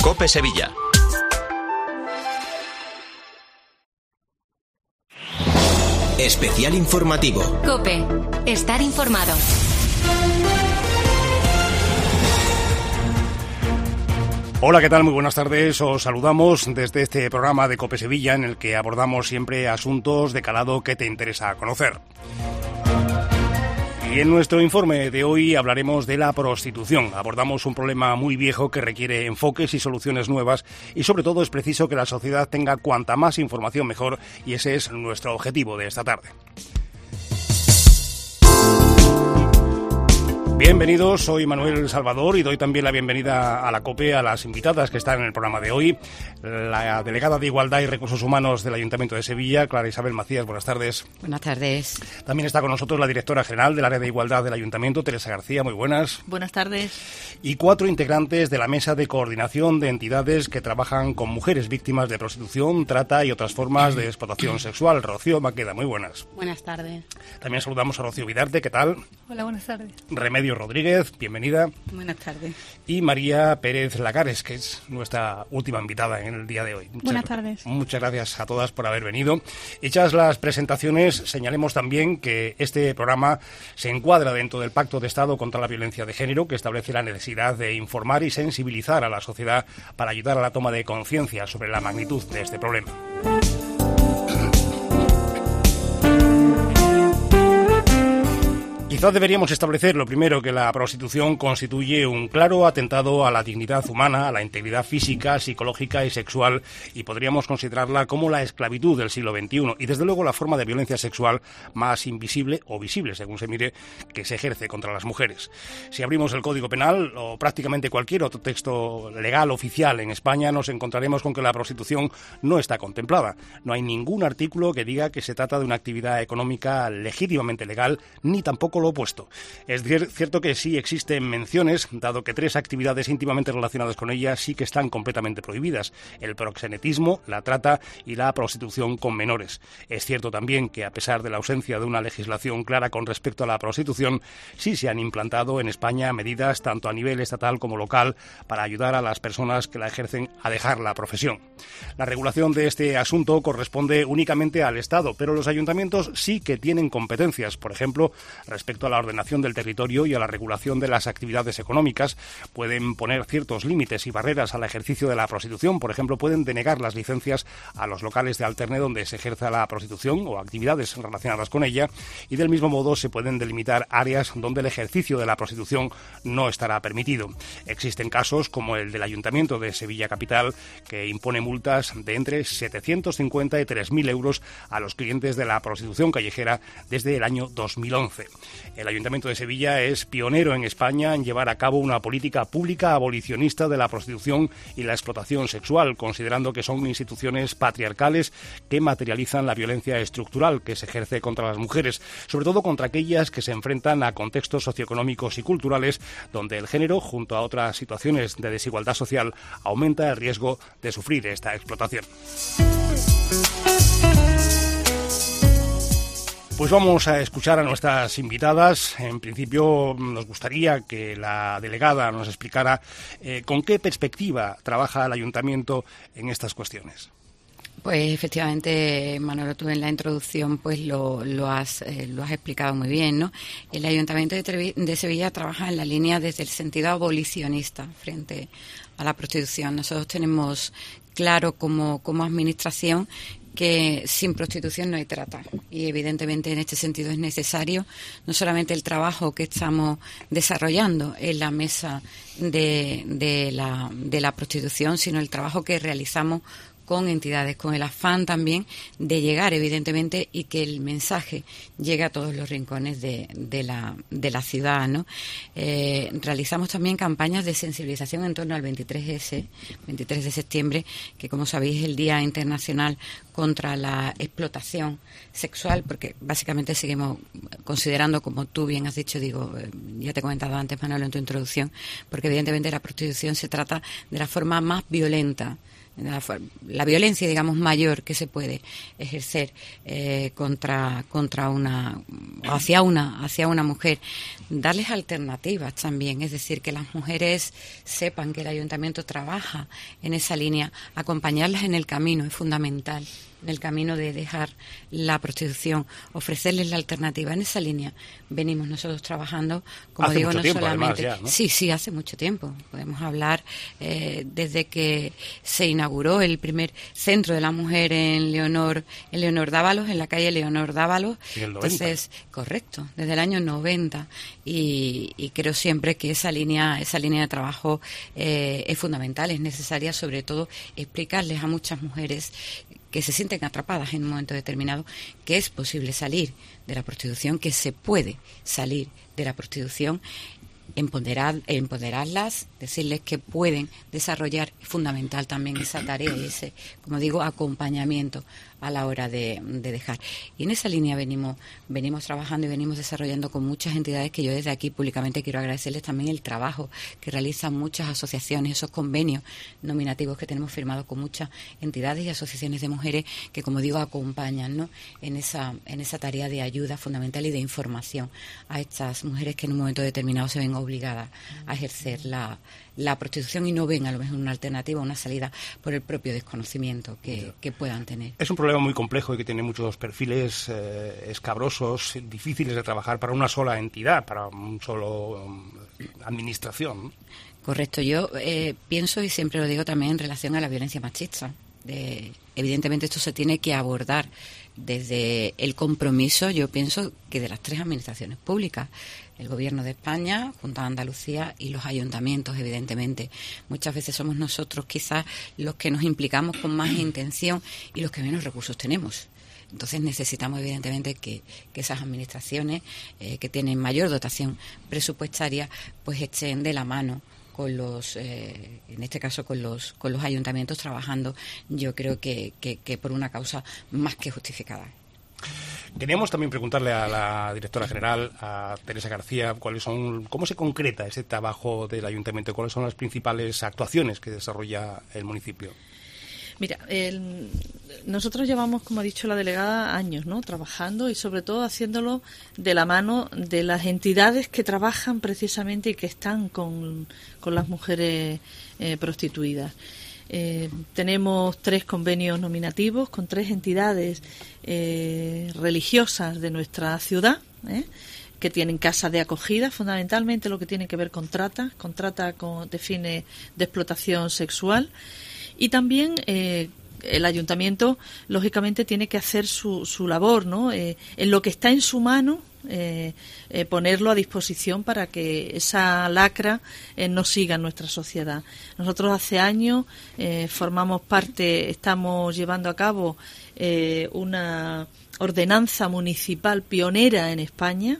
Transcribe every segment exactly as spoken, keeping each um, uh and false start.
COPE Sevilla. Especial informativo. COPE. Estar informado. Hola, ¿qué tal? Muy buenas tardes. Os saludamos desde este programa de COPE Sevilla, en el que abordamos siempre asuntos de calado que te interesa conocer. Y en nuestro informe de hoy hablaremos de la prostitución. Abordamos un problema muy viejo que requiere enfoques y soluciones nuevas, y sobre todo es preciso que la sociedad tenga cuanta más información mejor, y ese es nuestro objetivo de esta tarde. Bienvenidos, soy Manuel Salvador y doy también la bienvenida a la COPE a las invitadas que están en el programa de hoy. La delegada de Igualdad y Recursos Humanos del Ayuntamiento de Sevilla, Clara Isabel Macías, buenas tardes. Buenas tardes. También está con nosotros la directora general del área de Igualdad del Ayuntamiento, Teresa García, muy buenas. Buenas tardes. Y cuatro integrantes de la Mesa de Coordinación de Entidades que trabajan con mujeres víctimas de prostitución, trata y otras formas de explotación sexual. Rocío Maqueda, muy buenas. Buenas tardes. También saludamos a Rocío Vidarte, ¿qué tal? Hola, buenas tardes. Remedio Rodríguez, bienvenida. Buenas tardes. Y María Pérez Lagares, que es nuestra última invitada en el día de hoy. Muchas, Buenas tardes. Muchas gracias a todas por haber venido. Hechas las presentaciones, señalemos también que este programa se encuadra dentro del Pacto de Estado contra la Violencia de Género, que establece la necesidad de informar y sensibilizar a la sociedad para ayudar a la toma de conciencia sobre la magnitud de este problema. Quizás deberíamos establecer, lo primero, que la prostitución constituye un claro atentado a la dignidad humana, a la integridad física, psicológica y sexual, y podríamos considerarla como la esclavitud del siglo veintiuno, y desde luego la forma de violencia sexual más invisible o visible, según se mire, que se ejerce contra las mujeres. Si abrimos el Código Penal o prácticamente cualquier otro texto legal oficial en España, nos encontraremos con que la prostitución no está contemplada. No hay ningún artículo que diga que se trata de una actividad económica legítimamente legal, ni tampoco lo opuesto. Es cierto que sí existen menciones, dado que tres actividades íntimamente relacionadas con ella sí que están completamente prohibidas: el proxenetismo, la trata y la prostitución con menores. Es cierto también que, a pesar de la ausencia de una legislación clara con respecto a la prostitución, sí se han implantado en España medidas tanto a nivel estatal como local para ayudar a las personas que la ejercen a dejar la profesión. La regulación de este asunto corresponde únicamente al Estado, pero los ayuntamientos sí que tienen competencias, por ejemplo, respecto a la ordenación del territorio y a la regulación de las actividades económicas. Pueden poner ciertos límites y barreras al ejercicio de la prostitución. Por ejemplo, pueden denegar las licencias a los locales de alterne donde se ejerza la prostitución o actividades relacionadas con ella, y del mismo modo se pueden delimitar áreas donde el ejercicio de la prostitución no estará permitido. Existen casos como el del Ayuntamiento de Sevilla Capital, que impone multas de entre setecientos cincuenta y tres mil euros a los clientes de la prostitución callejera desde el año dos mil once. El Ayuntamiento de Sevilla es pionero en España en llevar a cabo una política pública abolicionista de la prostitución y la explotación sexual, considerando que son instituciones patriarcales que materializan la violencia estructural que se ejerce contra las mujeres, sobre todo contra aquellas que se enfrentan a contextos socioeconómicos y culturales donde el género, junto a otras situaciones de desigualdad social, aumenta el riesgo de sufrir esta explotación. Pues vamos a escuchar a nuestras invitadas. En principio nos gustaría que la delegada nos explicara eh, con qué perspectiva trabaja el ayuntamiento en estas cuestiones. Pues efectivamente, Manolo, tú en la introducción pues lo, lo, has, eh, lo has explicado muy bien, ¿no? El Ayuntamiento de, Trevi- de Sevilla trabaja en la línea desde el sentido abolicionista frente a la prostitución. Nosotros tenemos claro como, como administración que sin prostitución no hay trata, y evidentemente en este sentido es necesario no solamente el trabajo que estamos desarrollando en la mesa de, de, la, de la prostitución, sino el trabajo que realizamos con entidades, con el afán también de llegar, evidentemente, y que el mensaje llegue a todos los rincones de, de, la, de la ciudad, ¿no? Eh, realizamos también campañas de sensibilización en torno al veintitrés ese, veintitrés de septiembre, que como sabéis es el Día Internacional contra la Explotación Sexual, porque básicamente seguimos considerando, como tú bien has dicho, digo, eh, ya te he comentado antes, Manolo, en tu introducción, porque evidentemente la prostitución se trata de la forma más violenta la, la violencia, digamos, mayor que se puede ejercer eh, contra contra una hacia una hacia una mujer, darles alternativas también, es decir, que las mujeres sepan que el ayuntamiento trabaja en esa línea, acompañarlas en el camino es fundamental, en el camino de dejar la prostitución, ofrecerles la alternativa. En esa línea venimos nosotros trabajando, como hace digo, mucho no tiempo, solamente... además, ya, ¿no? Sí, sí, hace mucho tiempo. Podemos hablar eh, desde que se inauguró el primer centro de la mujer en Leonor, en Leonor Dávalos, en la calle Leonor Dávalos. En el noventa. Entonces, correcto, desde el año noventa. Y, y creo siempre que esa línea, esa línea de trabajo eh, es fundamental, es necesaria, sobre todo explicarles a muchas mujeres que se sienten atrapadas en un momento determinado, que es posible salir de la prostitución, que se puede salir de la prostitución, empoderar, empoderarlas, decirles que pueden desarrollar, es fundamental también esa tarea y ese, como digo, acompañamiento a la hora de, de dejar. Y en esa línea venimos venimos trabajando y venimos desarrollando con muchas entidades que yo desde aquí públicamente quiero agradecerles también el trabajo que realizan muchas asociaciones, esos convenios nominativos que tenemos firmados con muchas entidades y asociaciones de mujeres que, como digo, acompañan, ¿no?, en esa en esa tarea de ayuda fundamental y de información a estas mujeres que en un momento determinado se ven obligadas a ejercer la la prostitución y no ven a lo mejor una alternativa, una salida por el propio desconocimiento que, que puedan tener. Es un problema muy complejo y que tiene muchos perfiles eh, escabrosos, difíciles de trabajar para una sola entidad, para un solo um, administración. Correcto. Yo eh, pienso, y siempre lo digo también en relación a la violencia machista, de, evidentemente esto se tiene que abordar desde el compromiso, yo pienso, que de las tres administraciones públicas, el Gobierno de España, Junta de Andalucía y los ayuntamientos, evidentemente. Muchas veces somos nosotros quizás los que nos implicamos con más intención y los que menos recursos tenemos. Entonces necesitamos evidentemente que, que esas administraciones eh, que tienen mayor dotación presupuestaria pues estén de la mano con los, eh, en este caso con los con los ayuntamientos, trabajando, yo creo que, que, que por una causa más que justificada. Queríamos también preguntarle a la directora general, a Teresa García, cuáles son, cómo se concreta ese trabajo del ayuntamiento, cuáles son las principales actuaciones que desarrolla el municipio. Mira, el, nosotros llevamos, como ha dicho la delegada, años, ¿no?, trabajando y sobre todo haciéndolo de la mano de las entidades que trabajan precisamente y que están con, con las mujeres eh, prostituidas. Eh, tenemos tres convenios nominativos con tres entidades eh, religiosas de nuestra ciudad, ¿eh? que tienen casas de acogida, fundamentalmente lo que tiene que ver con trata, con trata con, de fines de explotación sexual. Y también eh, el ayuntamiento, lógicamente, tiene que hacer su, su labor, ¿no? Eh, en lo que está en su mano, eh, eh, ponerlo a disposición para que esa lacra eh, no siga en nuestra sociedad. Nosotros hace años eh, formamos parte, estamos llevando a cabo eh, una ordenanza municipal pionera en España.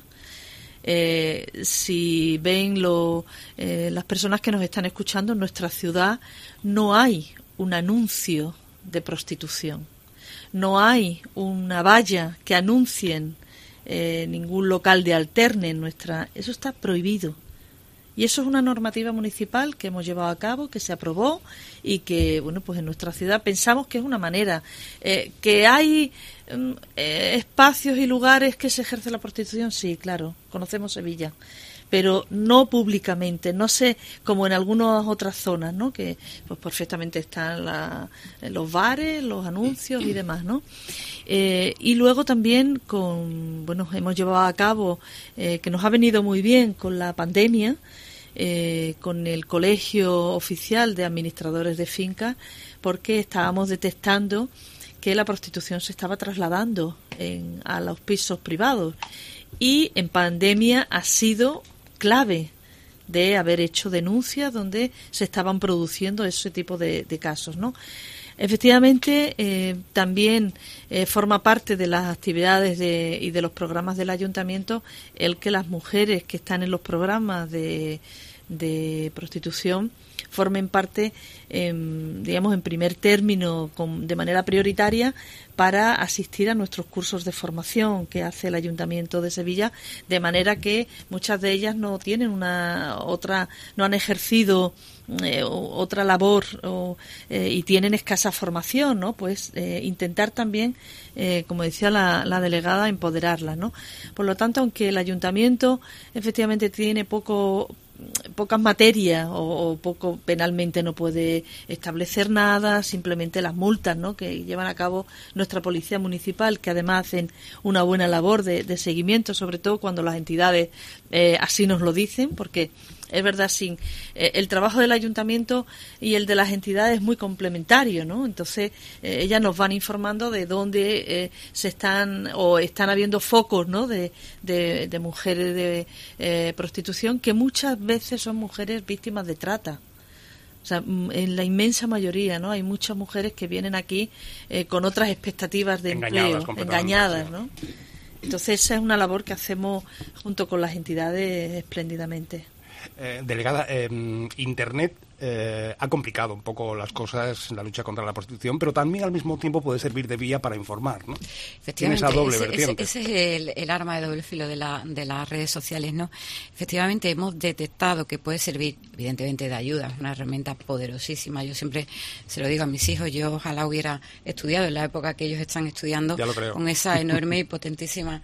Eh, si ven lo, eh, las personas que nos están escuchando, en nuestra ciudad no hay un anuncio de prostitución, no hay una valla que anuncien eh, ningún local de alterne en nuestra, eso está prohibido. Y eso es una normativa municipal que hemos llevado a cabo, que se aprobó y que, bueno, pues en nuestra ciudad pensamos que es una manera. Eh, ¿Que hay eh, espacios y lugares que se ejerce la prostitución? Sí, claro, conocemos Sevilla, pero no públicamente, no sé, como en algunas otras zonas, ¿no?, que pues perfectamente están la, los bares, los anuncios y demás, ¿no? Eh, y luego también con, bueno, hemos llevado a cabo, eh, que nos ha venido muy bien con la pandemia, Eh, con el Colegio Oficial de Administradores de Fincas, porque estábamos detectando que la prostitución se estaba trasladando en, a los pisos privados, y en pandemia ha sido clave de haber hecho denuncias donde se estaban produciendo ese tipo de, de casos, ¿no? Efectivamente, eh, también eh, forma parte de las actividades de, y de los programas del ayuntamiento el que las mujeres que están en los programas de, de prostitución formen parte, eh, digamos, en primer término, con, de manera prioritaria, para asistir a nuestros cursos de formación que hace el Ayuntamiento de Sevilla, de manera que muchas de ellas no tienen una otra, no han ejercido eh, otra labor o, eh, y tienen escasa formación, ¿no? Pues eh, intentar también, eh, como decía la, la delegada, empoderarlas, ¿no? Por lo tanto, aunque el Ayuntamiento efectivamente tiene poco pocas materias o, o poco penalmente no puede establecer nada, simplemente las multas, ¿no?, que llevan a cabo nuestra policía municipal, que además hacen una buena labor de, de seguimiento, sobre todo cuando las entidades eh, así nos lo dicen, porque es verdad, sin eh, el trabajo del ayuntamiento y el de las entidades es muy complementario, ¿no? Entonces eh, ellas nos van informando de dónde eh, se están o están habiendo focos, ¿no?, de, de, de mujeres de eh, prostitución, que muchas veces son mujeres víctimas de trata. O sea, en la inmensa mayoría, ¿no? Hay muchas mujeres que vienen aquí eh, con otras expectativas de engañadas, empleo, engañadas, ¿no? Entonces esa es una labor que hacemos junto con las entidades espléndidamente. Eh, delegada, eh, Internet eh, ha complicado un poco las cosas en la lucha contra la prostitución, pero también al mismo tiempo puede servir de vía para informar, ¿no? Efectivamente, tiene esa doble ese, vertiente. Ese, ese es el, el arma de doble filo de, la, de las redes sociales, ¿no? Efectivamente, hemos detectado que puede servir, evidentemente, de ayuda, es una herramienta poderosísima. Yo siempre se lo digo a mis hijos, yo ojalá hubiera estudiado en la época que ellos están estudiando con esa enorme y potentísima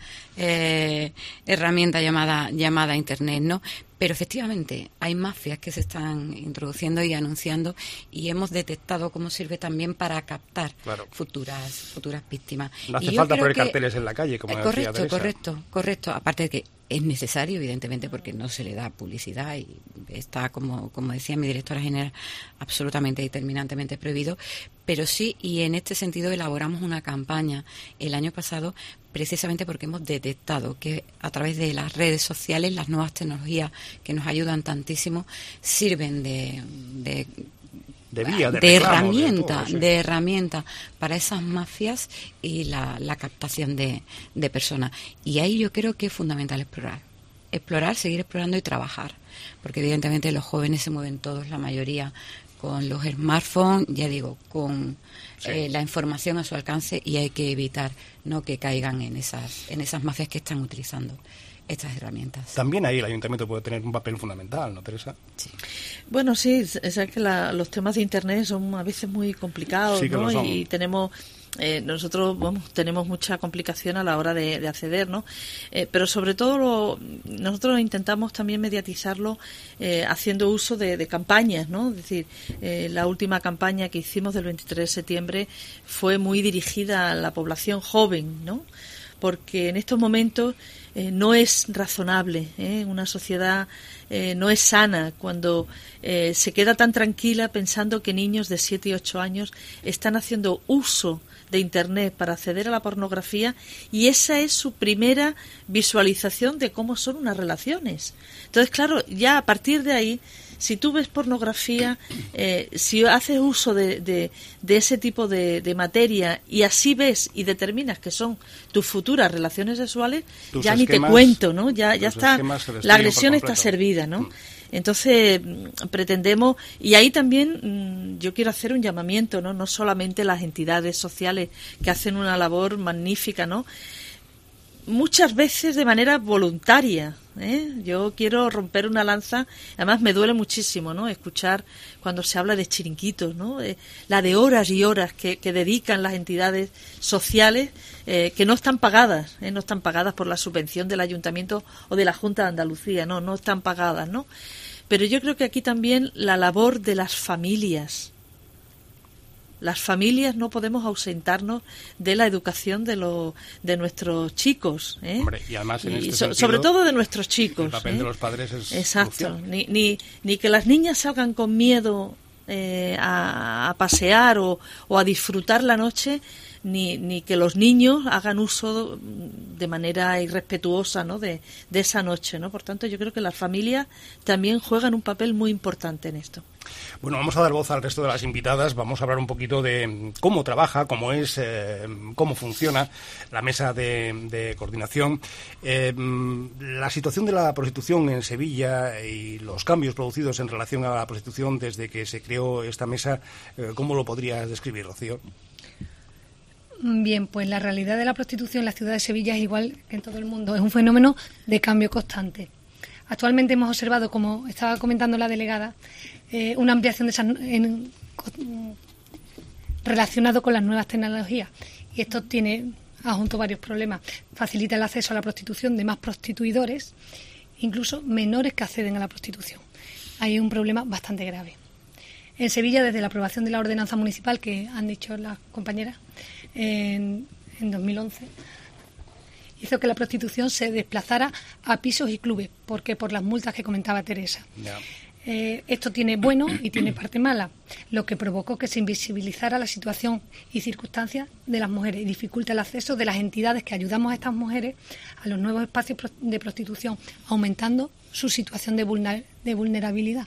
eh, herramienta llamada, llamada Internet, ¿no? Pero efectivamente hay mafias que se están introduciendo y anunciando, y hemos detectado cómo sirve también para captar claro. futuras futuras víctimas. No hace falta poner que, carteles en la calle, como eh, decía correcto, Teresa. correcto, correcto. Aparte de que es necesario, evidentemente, porque no se le da publicidad y está, como, como decía mi directora general, absolutamente y terminantemente prohibido. Pero sí, y en este sentido elaboramos una campaña el año pasado precisamente porque hemos detectado que a través de las redes sociales las nuevas tecnologías que nos ayudan tantísimo sirven de... de de, vía, de, de reclamo, herramienta, de, todo, sí. de herramienta para esas mafias y la, la captación de, de personas. Y ahí yo creo que es fundamental explorar. Explorar, seguir explorando y trabajar. Porque evidentemente los jóvenes se mueven todos, la mayoría, con los smartphones, ya digo, con sí. eh, la información a su alcance, y hay que evitar no que caigan en esas, en esas mafias que están utilizando estas herramientas. También ahí el ayuntamiento puede tener un papel fundamental, ¿no, Teresa? Sí. Bueno, sí, es, es que la, los temas de Internet son a veces muy complicados, sí que ¿no? lo son. Y tenemos... Eh, nosotros vamos, tenemos mucha complicación a la hora de, de acceder, ¿no? Eh, pero sobre todo lo, nosotros intentamos también mediatizarlo eh, haciendo uso de, de campañas, ¿no? Es decir, eh, la última campaña que hicimos del veintitrés de septiembre fue muy dirigida a la población joven, ¿no? Porque en estos momentos eh, no es razonable, ¿eh? Una sociedad eh, no es sana cuando eh, se queda tan tranquila pensando que niños de siete y ocho años están haciendo uso de Internet para acceder a la pornografía, y esa es su primera visualización de cómo son unas relaciones. Entonces, claro, ya a partir de ahí, si tú ves pornografía, eh, si haces uso de, de, de ese tipo de, de materia y así ves y determinas que son tus futuras relaciones sexuales, tus ya esquemas, ni te cuento, ¿no? Ya, ya está, la agresión está servida, ¿no? Mm. Entonces, pretendemos, y ahí también yo quiero hacer un llamamiento, ¿no? No solamente las entidades sociales que hacen una labor magnífica, ¿no? Muchas veces de manera voluntaria, ¿eh? Yo quiero romper una lanza, además me duele muchísimo, ¿no? Escuchar cuando se habla de chiringuitos, ¿no? Eh, la de horas y horas que, que dedican las entidades sociales eh, que no están pagadas, ¿eh? No están pagadas por la subvención del Ayuntamiento o de la Junta de Andalucía, no, no están pagadas, ¿no? Pero yo creo que aquí también la labor de las familias. Las familias no podemos ausentarnos de la educación de los de nuestros chicos, ¿eh? Hombre, y además en y este so, sentido, sobre todo de nuestros chicos. El papel ¿eh? de los padres es exacto. Ni, ni ni que las niñas salgan con miedo eh, a, a pasear o, o a disfrutar la noche, ni ni que los niños hagan uso de manera irrespetuosa, ¿no? de, de esa noche, ¿no? Por tanto, yo creo que las familias también juegan un papel muy importante en esto. Bueno, vamos a dar voz al resto de las invitadas. Vamos a hablar un poquito de cómo trabaja, cómo es, eh, cómo funciona la mesa de, de coordinación. Eh, la situación de la prostitución en Sevilla y los cambios producidos en relación a la prostitución desde que se creó esta mesa, eh, ¿cómo lo podrías describir, Rocío? Bien, pues la realidad de la prostitución en la ciudad de Sevilla es igual que en todo el mundo. Es un fenómeno de cambio constante. Actualmente hemos observado, como estaba comentando la delegada, eh, una ampliación de esa, en, con, relacionado con las nuevas tecnologías. Y esto tiene adjunto varios problemas. Facilita el acceso a la prostitución de más prostituidores, incluso menores que acceden a la prostitución. Hay un problema bastante grave. En Sevilla, desde la aprobación de la ordenanza municipal, que han dicho las compañeras, en, en dos mil once, hizo que la prostitución se desplazara a pisos y clubes, porque por las multas que comentaba Teresa. Yeah. Eh, esto tiene bueno y tiene parte mala, lo que provocó que se invisibilizara la situación y circunstancias de las mujeres y dificulta el acceso de las entidades que ayudamos a estas mujeres a los nuevos espacios de prostitución, aumentando su situación de, vulner- de vulnerabilidad.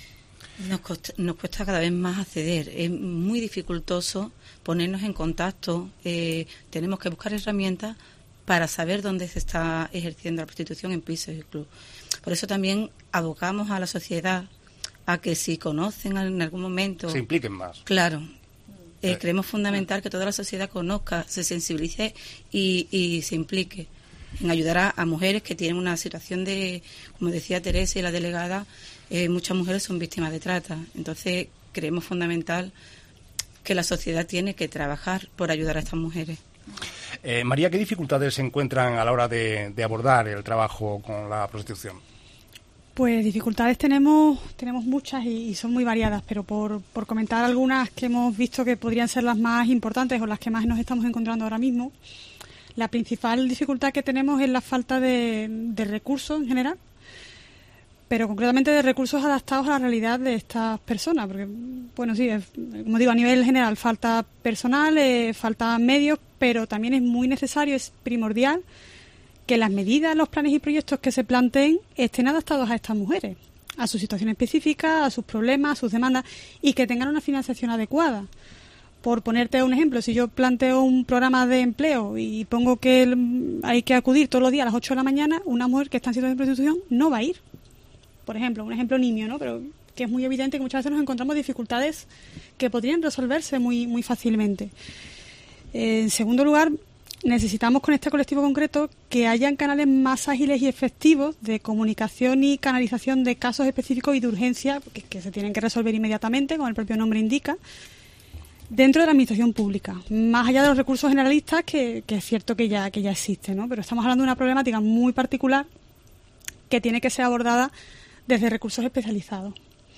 Nos cuesta, nos cuesta cada vez más acceder, es muy dificultoso ponernos en contacto, eh, tenemos que buscar herramientas para saber dónde se está ejerciendo la prostitución en pisos y clubes. Por eso también abocamos a la sociedad a que si conocen en algún momento... Se impliquen más. Claro. Eh, creemos fundamental que toda la sociedad conozca, se sensibilice y, y se implique en ayudar a, a mujeres que tienen una situación de, como decía Teresa y la delegada, eh, muchas mujeres son víctimas de trata. Entonces creemos fundamental que la sociedad tiene que trabajar por ayudar a estas mujeres. Eh, María, ¿qué dificultades se encuentran a la hora de, de abordar el trabajo con la prostitución? Pues dificultades tenemos tenemos muchas y, y son muy variadas, pero por, por comentar algunas que hemos visto que podrían ser las más importantes o las que más nos estamos encontrando ahora mismo, la principal dificultad que tenemos es la falta de, de recursos en general, pero concretamente de recursos adaptados a la realidad de estas personas, porque, bueno, sí, es, como digo, a nivel general falta personal, eh, falta medios, pero también es muy necesario, es primordial que las medidas, los planes y proyectos que se planteen estén adaptados a estas mujeres, a su situación específica, a sus problemas, a sus demandas, y que tengan una financiación adecuada. Por ponerte un ejemplo, si yo planteo un programa de empleo y pongo que hay que acudir todos los días a las ocho de la mañana, una mujer que está en situación de prostitución no va a ir. Por ejemplo, un ejemplo nimio, ¿no? Pero que es muy evidente que muchas veces nos encontramos dificultades que podrían resolverse muy, muy fácilmente. Eh, en segundo lugar, necesitamos con este colectivo concreto que hayan canales más ágiles y efectivos de comunicación y canalización de casos específicos y de urgencia que, que se tienen que resolver inmediatamente, como el propio nombre indica, dentro de la administración pública, más allá de los recursos generalistas que, que es cierto que ya, que ya existen, ¿no? Pero estamos hablando de una problemática muy particular que tiene que ser abordada desde recursos especializados.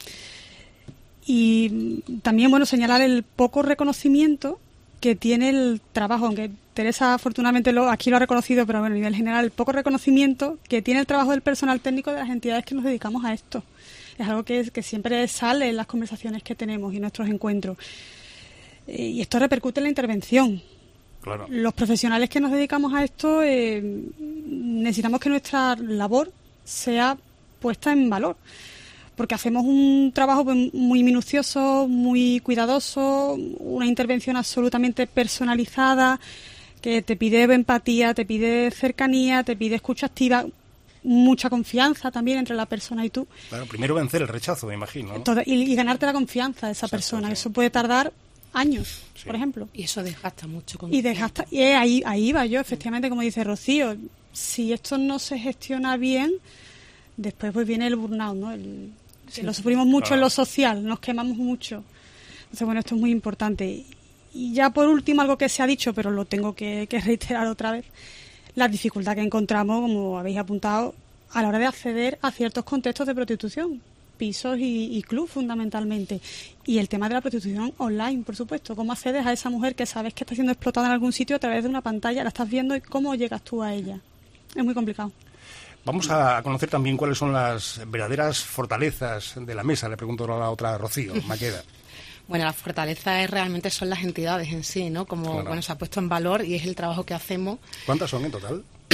Y también, bueno, señalar el poco reconocimiento que tiene el trabajo, aunque Teresa afortunadamente lo, aquí lo ha reconocido, pero bueno, a nivel general, el poco reconocimiento que tiene el trabajo del personal técnico de las entidades que nos dedicamos a esto. Es algo que, que siempre sale en las conversaciones que tenemos y en nuestros encuentros. Eh, y esto repercute en la intervención. Claro. Los profesionales que nos dedicamos a esto eh, necesitamos que nuestra labor sea puesta en valor, porque hacemos un trabajo muy minucioso, muy cuidadoso, una intervención absolutamente personalizada, que te pide empatía, te pide cercanía, te pide escucha activa, mucha confianza también entre la persona y tú. Claro, primero vencer el rechazo, me imagino, ¿no? Todo, y, y ganarte la confianza de esa Exacto, persona. Sí. Eso puede tardar años, sí. por ejemplo. Y eso desgasta mucho. Y desgasta, y ahí, ahí va yo, efectivamente, como dice Rocío, si esto no se gestiona bien, después pues viene el burnout, ¿no? El, sí, lo sufrimos mucho claro. en lo social, nos quemamos mucho. Entonces, bueno, esto es muy importante. Y ya por último, algo que se ha dicho, pero lo tengo que, que reiterar otra vez, la dificultad que encontramos, como habéis apuntado, a la hora de acceder a ciertos contextos de prostitución, pisos y, y clubs fundamentalmente. Y el tema de la prostitución online, por supuesto. ¿Cómo accedes a esa mujer que sabes que está siendo explotada en algún sitio a través de una pantalla, la estás viendo y cómo llegas tú a ella? Es muy complicado. Vamos a conocer también cuáles son las verdaderas fortalezas de la mesa. Le pregunto a la otra, Rocío, Maqueda. Bueno, las fortalezas realmente son las entidades en sí, ¿no? Como, claro. bueno, se ha puesto en valor y es el trabajo que hacemos. ¿Cuántas son en total?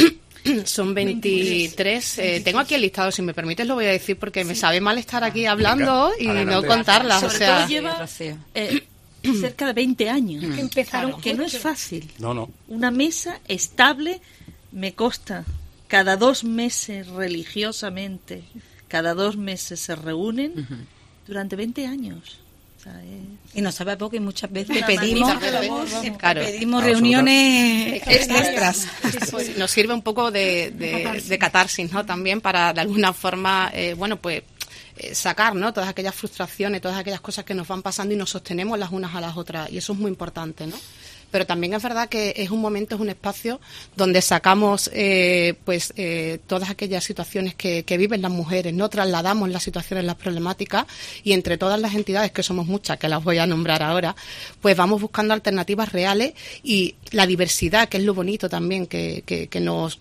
Son veintitrés. Eh, tengo aquí el listado, si me permites lo voy a decir porque sí. me sabe mal estar aquí hablando y Adelante. no contarlas. Sobre o sea, todo lleva eh, cerca de veinte años. Que empezaron claro, que no es fácil. No, no. Una mesa estable, me consta, cada dos meses religiosamente, cada dos meses se reúnen uh-huh. durante veinte años. O sea, es... Y nos sabe poco y muchas veces pedimos, claro. pedimos reuniones extras. Nos sirve un poco de, de, de catarsis, ¿no? También para de alguna forma, eh, bueno, pues eh, sacar, ¿no? Todas aquellas frustraciones, todas aquellas cosas que nos van pasando y nos sostenemos las unas a las otras. Y eso es muy importante, ¿no? Pero también es verdad que es un momento, es un espacio donde sacamos eh, pues eh, todas aquellas situaciones que, que viven las mujeres, no trasladamos las situaciones, las problemáticas y entre todas las entidades, que somos muchas, que las voy a nombrar ahora, pues vamos buscando alternativas reales y la diversidad, que es lo bonito también, que, que, que nos,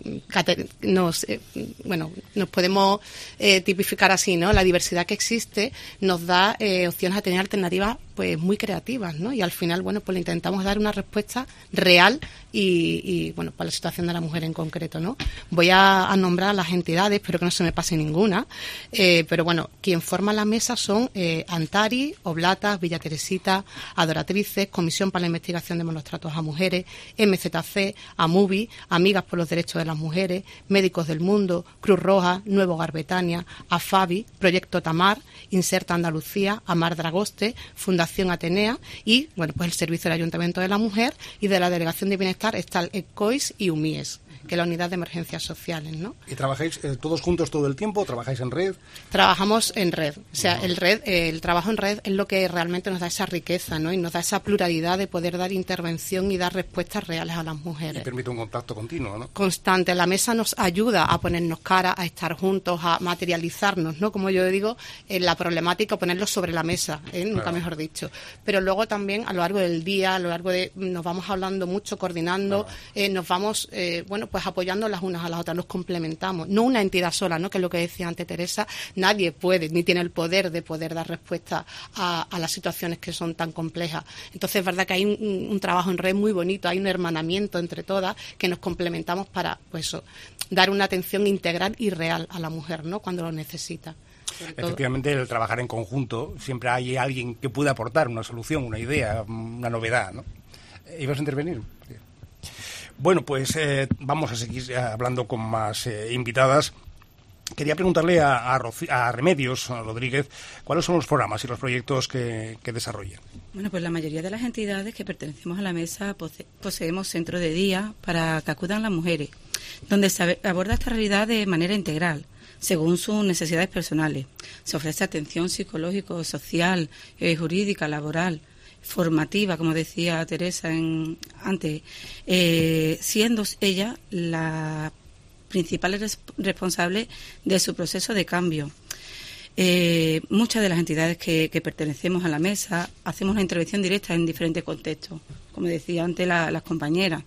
nos eh, bueno, nos podemos eh, tipificar así, ¿no? La diversidad que existe nos da eh, opciones a tener alternativas pues muy creativas, ¿no? Y al final, bueno, pues le intentamos dar una respuesta real y, y bueno, para la situación de la mujer en concreto, ¿no? Voy a, a nombrar a las entidades, espero que no se me pase ninguna, eh, pero bueno, quien forma la mesa son eh, Antari, Oblatas, Villa Teresita, Adoratrices, Comisión para la Investigación de Malos Tratos a Mujeres, M Z C, AMUBI, Amigas por los Derechos de las Mujeres, Médicos del Mundo, Cruz Roja, Nuevo Hogar Betania, AFABI, Proyecto Tamar, Inserta Andalucía, Amar Dragoste, Fundación Atenea y, bueno, pues el Servicio del Ayuntamiento de la Mujer y de la Delegación de Bienestar está el ECOIS y UMIES, que es la Unidad de Emergencias Sociales, ¿no? ¿Y trabajáis eh, todos juntos todo el tiempo? ¿Trabajáis en red? Trabajamos en red. O sea, no. el red, eh, el trabajo en red es lo que realmente nos da esa riqueza, ¿no? Y nos da esa pluralidad de poder dar intervención y dar respuestas reales a las mujeres. Y permite un contacto continuo, ¿no? Constante. La mesa nos ayuda a ponernos cara, a estar juntos, a materializarnos, ¿no? Como yo digo, en la problemática, ponerlo sobre la mesa, ¿eh? Nunca claro. mejor dicho. Pero luego también a lo largo del día, a lo largo de... nos vamos hablando mucho, coordinando, claro. eh, nos vamos, eh, bueno, pues apoyando las unas a las otras, nos complementamos. No una entidad sola, ¿no? Que es lo que decía antes Teresa, nadie puede, ni tiene el poder de poder dar respuesta a, a las situaciones que son tan complejas. Entonces es verdad que hay un, un trabajo en red muy bonito, hay un hermanamiento entre todas que nos complementamos para, pues eso, dar una atención integral y real a la mujer, ¿no? Cuando lo necesita. Efectivamente, el trabajar en conjunto, siempre hay alguien que pueda aportar una solución, una idea, una novedad, ¿no? ¿Ibas a intervenir? Bueno, pues eh, vamos a seguir hablando con más eh, invitadas. Quería preguntarle a, a, Roci- a Remedios a Rodríguez cuáles son los programas y los proyectos que, que desarrollan. Bueno, pues la mayoría de las entidades que pertenecemos a la mesa pose- poseemos centros de día para que acudan las mujeres, donde se aborda esta realidad de manera integral, según sus necesidades personales. Se ofrece atención psicológico, social, eh, jurídica, laboral, formativa, como decía Teresa en, antes, eh, siendo ella la principal res- responsable de su proceso de cambio. Eh, muchas de las entidades que, que pertenecemos a la mesa hacemos una intervención directa en diferentes contextos, como decía antes la, las compañeras,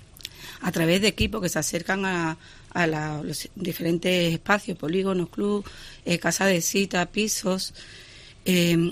a través de equipos que se acercan a, a la, los diferentes espacios, polígonos, club, eh, casa de cita, pisos. Eh,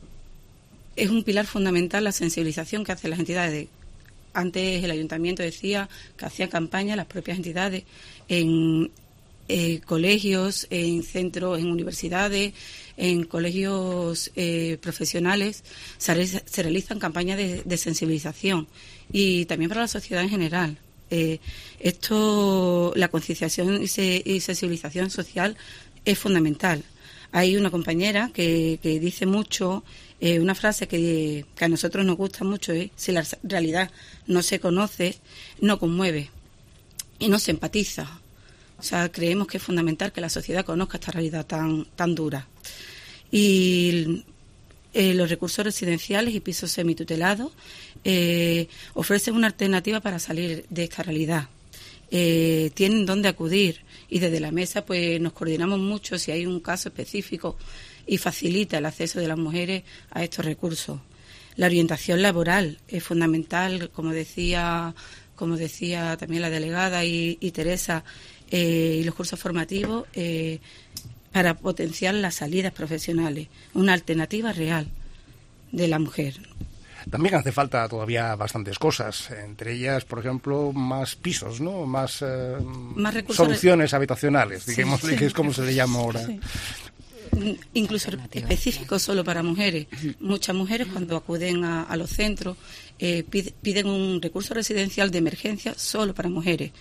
es un pilar fundamental la sensibilización que hacen las entidades. Antes el ayuntamiento decía que hacía campañas las propias entidades en eh, colegios, en centros, en universidades, en colegios eh, profesionales, se, re- se realizan campañas de, de sensibilización y también para la sociedad en general. Eh, esto, la concienciación y, se, y sensibilización social es fundamental. Hay una compañera que, que dice mucho, eh, una frase que, que a nosotros nos gusta mucho, es: si la realidad no se conoce, no conmueve y no se empatiza. O sea, creemos que es fundamental que la sociedad conozca esta realidad tan, tan dura. Y eh, los recursos residenciales y pisos semitutelados eh, ofrecen una alternativa para salir de esta realidad. Eh, tienen dónde acudir y desde la mesa pues nos coordinamos mucho si hay un caso específico y facilita el acceso de las mujeres a estos recursos. La orientación laboral es fundamental, como decía como decía también la delegada y, y Teresa, eh, y los cursos formativos eh, para potenciar las salidas profesionales, una alternativa real de la mujer. También hace falta todavía bastantes cosas, entre ellas, por ejemplo, más pisos, ¿no? Más, eh, más soluciones habitacionales, digamos, sí, sí. que es como se le llama ahora. Sí. Incluso específicos solo para mujeres. Muchas mujeres cuando acuden a, a los centros eh, pide, piden un recurso residencial de emergencia solo para mujeres.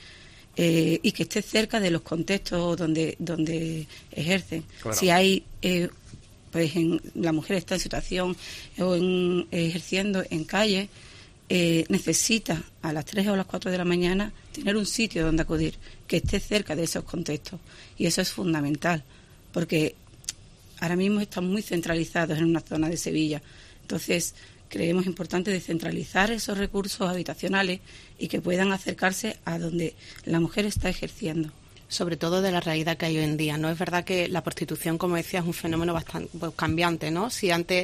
Eh, y que esté cerca de los contextos donde donde ejercen. Claro. Si hay, eh, pues en, la mujer está en situación o en, ejerciendo en calle, eh, necesita a las tres o las cuatro de la mañana tener un sitio donde acudir, que esté cerca de esos contextos. Y eso es fundamental, porque ahora mismo están muy centralizados en una zona de Sevilla. Entonces, creemos importante descentralizar esos recursos habitacionales y que puedan acercarse a donde la mujer está ejerciendo. Sobre todo de la realidad que hay hoy en día, ¿no? Es verdad que la prostitución, como decía, es un fenómeno bastante pues, cambiante, ¿no? Si antes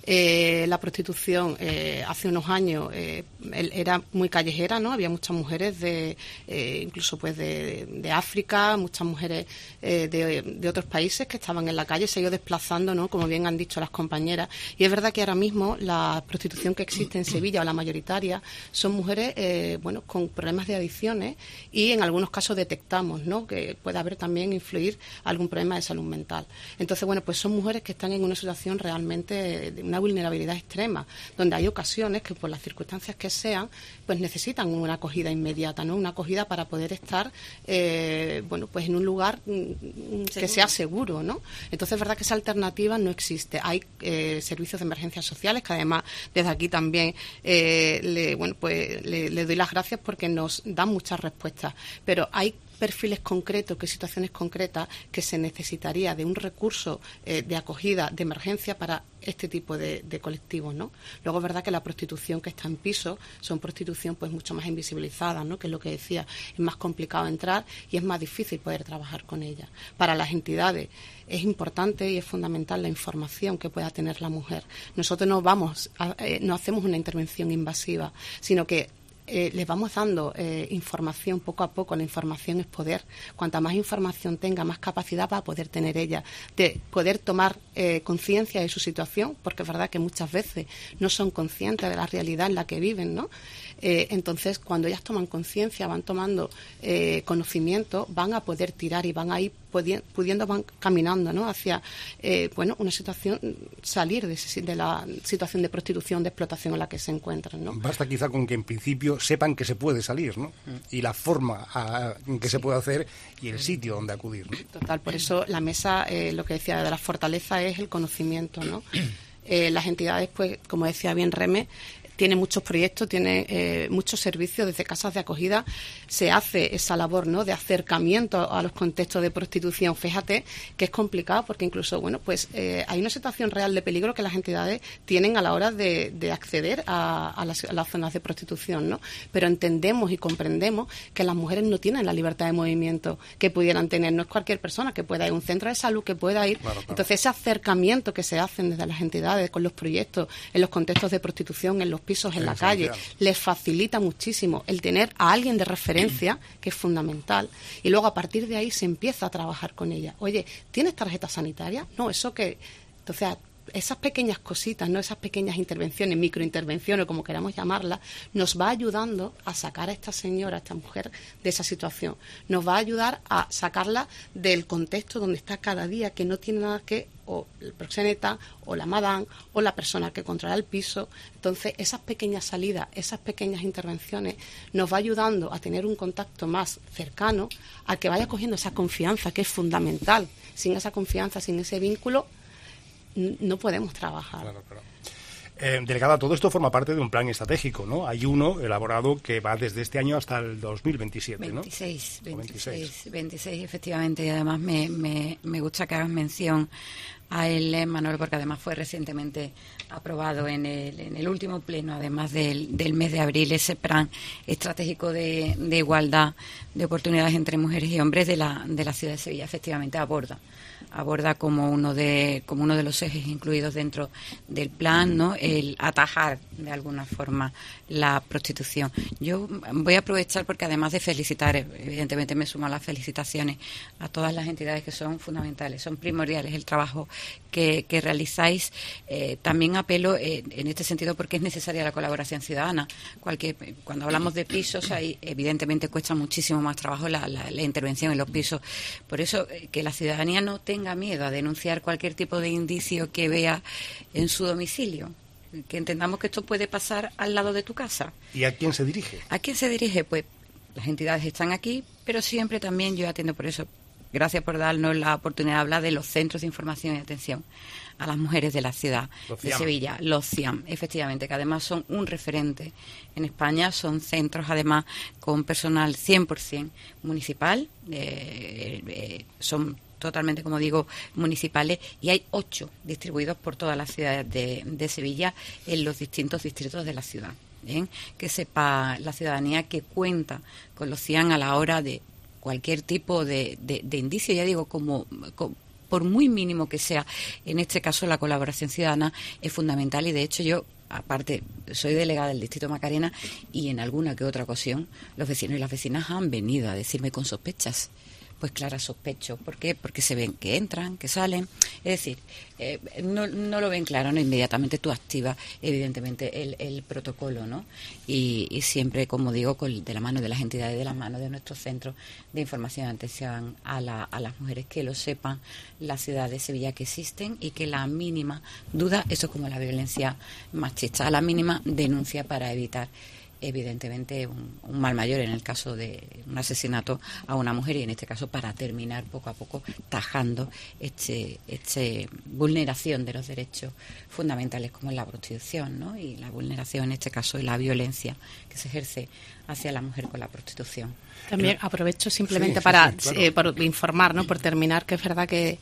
eh, la prostitución eh, hace unos años eh, era muy callejera, ¿no? Había muchas mujeres de eh, incluso pues de, de África, muchas mujeres eh, de, de otros países que estaban en la calle, se ha ido desplazando, ¿no? Como bien han dicho las compañeras. Y es verdad que ahora mismo la prostitución que existe en Sevilla, o la mayoritaria, son mujeres eh, bueno, con problemas de adicciones y en algunos casos detectamos, ¿no? Que puede haber también influir algún problema de salud mental. Entonces, bueno, pues son mujeres que están en una situación realmente de una vulnerabilidad extrema, donde hay ocasiones que por las circunstancias que sean, pues necesitan una acogida inmediata, ¿no? Una acogida para poder estar, eh, bueno, pues en un lugar mm, que sea seguro, ¿no? Entonces, es verdad que esa alternativa no existe. Hay eh, servicios de emergencias sociales que además desde aquí también eh, le, bueno, pues le, le doy las gracias porque nos dan muchas respuestas, pero hay perfiles concretos, que situaciones concretas que se necesitaría de un recurso eh, de acogida de emergencia para este tipo de, de colectivos, ¿no? Luego es verdad que la prostitución que está en piso son prostitución pues mucho más invisibilizada, ¿no? Que es lo que decía, es más complicado entrar y es más difícil poder trabajar con ella. Para las entidades es importante y es fundamental la información que pueda tener la mujer. Nosotros no vamos, a, eh, no hacemos una intervención invasiva, sino que Eh, les vamos dando eh, información poco a poco. La información es poder. Cuanta más información tenga, más capacidad va a poder tener ella de poder tomar eh, conciencia de su situación, porque es verdad que muchas veces no son conscientes de la realidad en la que viven, ¿no? Eh, entonces, cuando ellas toman conciencia, van tomando eh, conocimiento, van a poder tirar y van a ir pudi- pudiendo, van caminando, ¿no? Hacia, eh, bueno, una situación, salir de, ese, de la situación de prostitución, de explotación en la que se encuentran, ¿no? Basta quizá con que en principio sepan que se puede salir, ¿no? Y la forma a, en que sí. se puede hacer y el sitio donde acudir, ¿no? Total, por eso la mesa, eh, lo que decía de la fortaleza es el conocimiento, ¿no? Eh, las entidades, pues, como decía bien Reme, tiene muchos proyectos, tiene eh, muchos servicios desde casas de acogida. Se hace esa labor, ¿no?, de acercamiento a los contextos de prostitución. Fíjate que es complicado porque incluso, bueno, pues eh, hay una situación real de peligro que las entidades tienen a la hora de, de acceder a, a, las, a las zonas de prostitución, ¿no? Pero entendemos y comprendemos que las mujeres no tienen la libertad de movimiento que pudieran tener. No es cualquier persona que pueda ir a un centro de salud, que pueda ir. Claro, claro. Entonces, ese acercamiento que se hacen desde las entidades con los proyectos en los contextos de prostitución, en los pisos, en la calle, les facilita muchísimo el tener a alguien de referencia, que es fundamental, y luego a partir de ahí se empieza a trabajar con ella. Oye, ¿tienes tarjeta sanitaria? No, eso que... Entonces, esas pequeñas cositas, no esas pequeñas intervenciones, microintervenciones, como queramos llamarlas, nos va ayudando a sacar a esta señora, a esta mujer, de esa situación. Nos va a ayudar a sacarla del contexto donde está cada día, que no tiene nada que, o el proxeneta, o la madame, o la persona que controla el piso. Entonces, esas pequeñas salidas, esas pequeñas intervenciones, nos va ayudando a tener un contacto más cercano, a que vaya cogiendo esa confianza, que es fundamental. Sin esa confianza, sin ese vínculo, no podemos trabajar. Claro, claro. Eh, delegada, todo esto forma parte de un plan estratégico, ¿no? Hay uno elaborado que va desde este año hasta el dos mil veintisiete, ¿no? veintiséis, veintiséis, veintiséis, efectivamente, y además me, me, me gusta que hagas mención a él, Manuel, porque además fue recientemente aprobado en el, en el último pleno, además del, del mes de abril, ese plan estratégico de, de igualdad de oportunidades entre mujeres y hombres de la, de la ciudad de Sevilla. Efectivamente aborda aborda como uno de como uno de los ejes incluidos dentro del plan, ¿no?, el atajar de alguna forma la prostitución. Yo voy a aprovechar porque además de felicitar, evidentemente me sumo a las felicitaciones a todas las entidades que son fundamentales, son primordiales, el trabajo que, que realizáis. Eh, también apelo eh, en este sentido porque es necesaria la colaboración ciudadana. Cualquier, cuando hablamos de pisos, ahí evidentemente cuesta muchísimo más trabajo la, la, la intervención en los pisos. Por eso, eh, que la ciudadanía no tenga miedo a denunciar cualquier tipo de indicio que vea en su domicilio. Que entendamos que esto puede pasar al lado de tu casa. ¿Y a quién se dirige? ¿A quién se dirige? Pues las entidades están aquí, pero siempre también yo atiendo por eso. Gracias por darnos la oportunidad de hablar de los centros de información y atención a las mujeres de la ciudad de Sevilla, los C I A M, efectivamente, que además son un referente en España. Son centros, además, con personal cien por ciento municipal, eh, eh, son totalmente, como digo, municipales, y hay ocho distribuidos por todas las ciudades de, de Sevilla en los distintos distritos de la ciudad. ¿Bien? Que sepa la ciudadanía que cuenta con los C I A M a la hora de cualquier tipo de, de, de indicio, ya digo, como, como por muy mínimo que sea. En este caso, la colaboración ciudadana es fundamental, y de hecho yo, aparte, soy delegada del Distrito Macarena, y en alguna que otra ocasión los vecinos y las vecinas han venido a decirme con sospechas. Pues claro, sospecho. ¿Por qué? Porque se ven que entran, que salen. Es decir, eh, no, no lo ven claro, no inmediatamente tú activas, evidentemente, el, el protocolo, ¿no? Y, y siempre, como digo, con, de la mano de las entidades, de la mano de nuestros centros de información y atención a, la, a las mujeres, que lo sepan la ciudad de Sevilla que existen, y que la mínima duda, eso es como la violencia machista, a la mínima denuncia para evitar evidentemente un, un mal mayor en el caso de un asesinato a una mujer, y en este caso para terminar poco a poco tajando este, este vulneración de los derechos fundamentales como es la prostitución, ¿no? Y la vulneración en este caso de la violencia que se ejerce hacia la mujer con la prostitución. También aprovecho simplemente sí, para sí, sí, claro. eh, por informar, ¿no? Por terminar, que es verdad que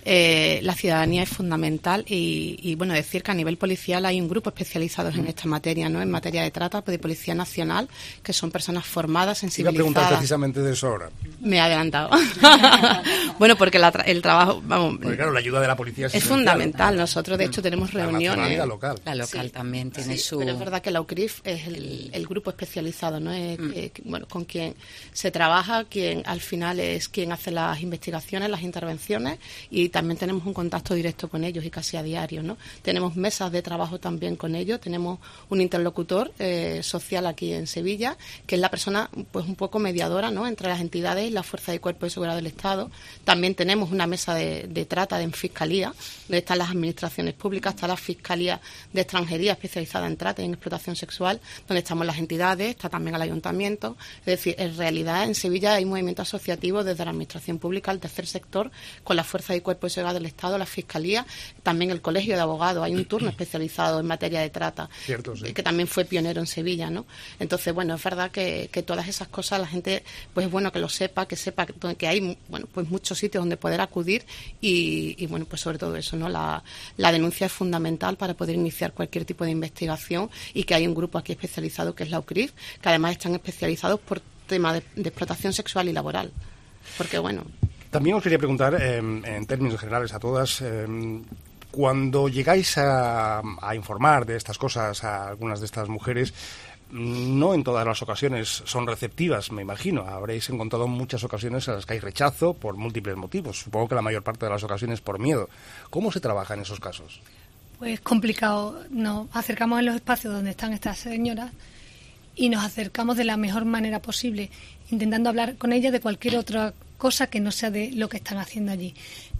eh, la ciudadanía es fundamental, y, y bueno, decir que a nivel policial hay un grupo especializado en esta materia, ¿no? En materia de trata, pues, de Policía Nacional, que son personas formadas, sensibilizadas. Iba a preguntar precisamente de eso ahora. Me he adelantado. Bueno, porque la tra- el trabajo, vamos, porque claro, la ayuda de la policía es, es fundamental. Nosotros, de hecho, tenemos reuniones. La local. La local sí, también tiene sí, su... Pero es verdad que la U C R I F es el, el grupo especializado, ¿no? Es, mm. eh, bueno, con quien se trabaja, quien al final es quien hace las investigaciones, las intervenciones, y también tenemos un contacto directo con ellos, y casi a diario, ¿no? Tenemos mesas de trabajo también con ellos. Tenemos un interlocutor eh, social aquí en Sevilla, que es la persona, pues, un poco mediadora, ¿no? Entre las entidades y la Fuerza de Cuerpo de Seguridad del Estado. También tenemos una mesa de, de trata de, en Fiscalía, donde están las administraciones públicas, está la Fiscalía de Extranjería especializada en trata y en explotación sexual, donde estamos las entidades, está también el ayuntamiento. Es decir, en realidad en Sevilla hay movimiento asociativo desde la administración pública, el tercer sector, con la Fuerza de Cuerpo de Seguridad del Estado, la Fiscalía, también el Colegio de Abogados. Hay un turno especializado en materia de trata, Cierto, sí. que también fue pionero en Sevilla, ¿no? Entonces, bueno, es verdad que, que todas esas cosas la gente, pues es bueno que lo sepa, que sepa que, que hay, bueno, pues muchos sitios donde poder acudir, y, y bueno, pues sobre todo eso, ¿no? La, la denuncia es fundamental para poder iniciar cualquier tipo de investigación, y que hay un grupo aquí especializado que es la U C R I F, que además están especializados por temas de, de explotación sexual y laboral. Porque, bueno... También os quería preguntar, eh, en términos generales a todas, eh, cuando llegáis a, a informar de estas cosas a algunas de estas mujeres, no en todas las ocasiones son receptivas, me imagino. Habréis encontrado muchas ocasiones en las que hay rechazo por múltiples motivos. Supongo que la mayor parte de las ocasiones por miedo. ¿Cómo se trabaja en esos casos? Pues complicado. Nos acercamos en los espacios donde están estas señoras y nos acercamos de la mejor manera posible, intentando hablar con ellas de cualquier otra cosa que no sea de lo que están haciendo allí.